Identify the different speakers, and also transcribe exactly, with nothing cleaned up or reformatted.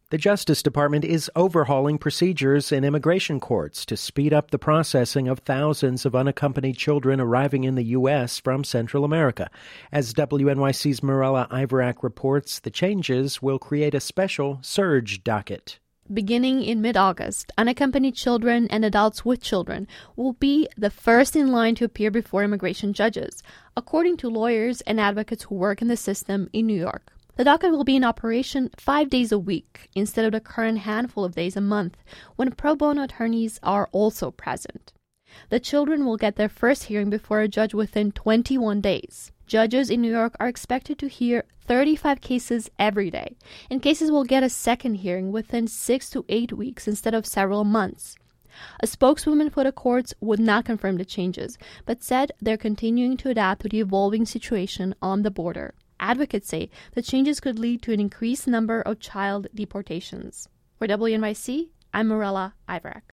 Speaker 1: The Justice Department is overhauling procedures in immigration courts to speed up the processing of thousands of unaccompanied children arriving in the U S from Central America. As W N Y C's Mirella Iverak reports, the changes will create a special surge docket.
Speaker 2: Beginning in mid-August, unaccompanied children and adults with children will be the first in line to appear before immigration judges, according to lawyers and advocates who work in the system in New York. The docket will be in operation five days a week instead of the current handful of days a month, when pro bono attorneys are also present. The children will get their first hearing before a judge within twenty-one days. Judges in New York are expected to hear thirty-five cases every day, and cases will get a second hearing within six to eight weeks instead of several months. A spokeswoman for the courts would not confirm the changes, but said they're continuing to adapt to the evolving situation on the border. Advocates say the changes could lead to an increased number of child deportations. For W N Y C, I'm Mirella Iverak.